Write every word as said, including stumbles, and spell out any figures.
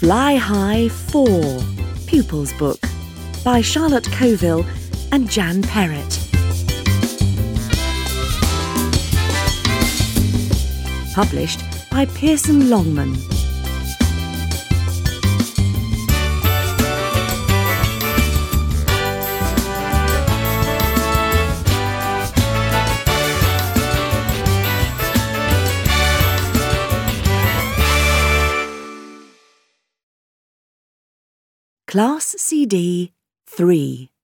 Fly High four, Pupils Book, by Charlotte Coville and Jan Perrett. Published by Pearson Longman. Class C D three.